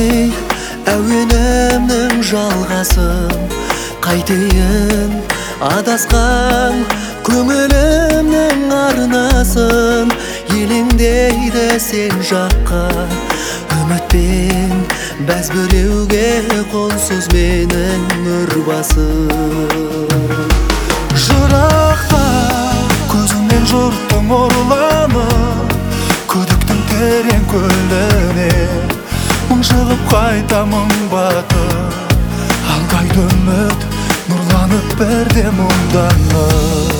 ей әуенімнің жалғасын қайтейін адасқан көңілімнің арнасын елеңдейді сен жаққа үмітпен бәз біреуге қолсыз менің үрбасым жырақта көзіңнен жұрттың ұрланып күдіктің терең көліне мұңшығып қайтамын батып алдайды үміт нұрланып бірде мұңданып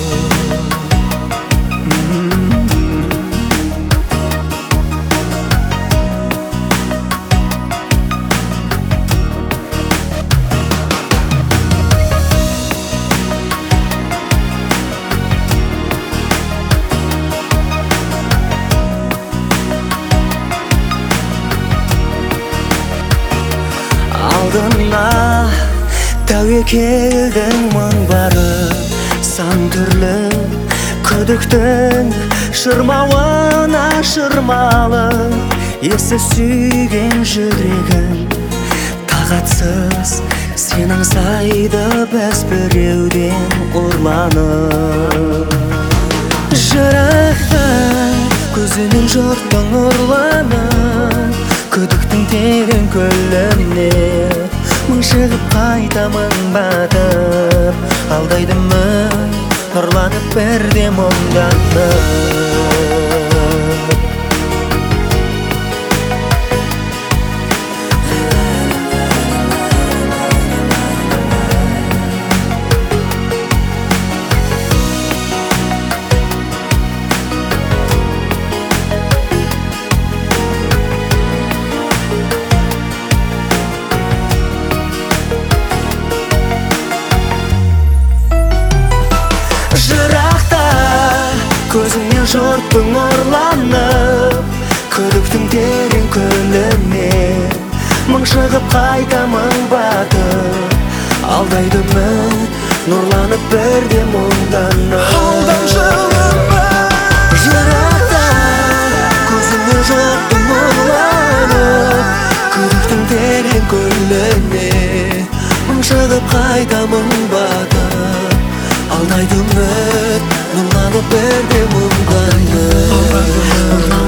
алдына тәуекелдің мың барып сан түрлі күдіктің шырмауына шырмалып есі сүйген жүрегім тағатсыз сен аңсайды бәз біреуден ұрланып жырақта көзінен жұрттың ұрланып күдіктің терең көліне мұңшығып қайтамын батып алдайды үміт нұрланып бірде мұңданып көзіңнен жұрттың ұрланып күдіктің терең көліне мұңшығып қайтамын батып алдайды үміт нұрланып бірде мұңданып алдамшы үміт жырақта көзіңнен жұрттың ұрланып күдіктің терең көліне мұңшығып қайтамын батып алдайды үміт нұрланып бірде мұңданып